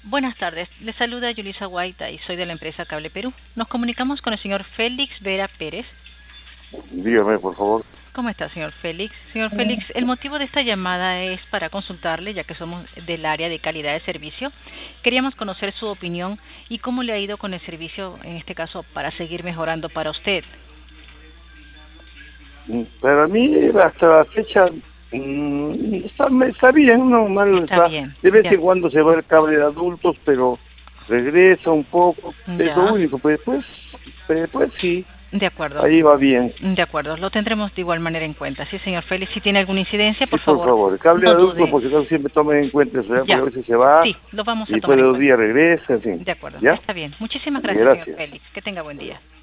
Buenas tardes, le saluda Yulisa Guaita y soy de la empresa Cable Perú. Nos comunicamos con el señor Félix Vera Pérez. Dígame, por favor. ¿Cómo está, señor Félix? Señor Félix, el motivo de esta llamada es para consultarle, ya que somos del área de calidad de servicio. Queríamos conocer su opinión y cómo le ha ido con el servicio, en este caso, para seguir mejorando para usted. Para mí, hasta la fecha, está bien, no mal Está bien. De vez en cuando se va el cable de adultos, pero regresa un poco, es lo Ya. único, pero después sí, De acuerdo. ahí va bien. De acuerdo, lo tendremos de igual manera en cuenta. Sí, señor Félix, si tiene alguna incidencia, Sí, por por favor, favor, el cable de no adultos, dude. por si acaso siempre tomen en cuenta eso, ¿ya? Porque Ya. a veces se va, Sí, lo vamos y a después tomar de en 2 días cuenta. regresa, en fin. De acuerdo, ¿Ya? está bien. Muchísimas Ok, gracias, señor gracias. Félix. Que tenga buen día.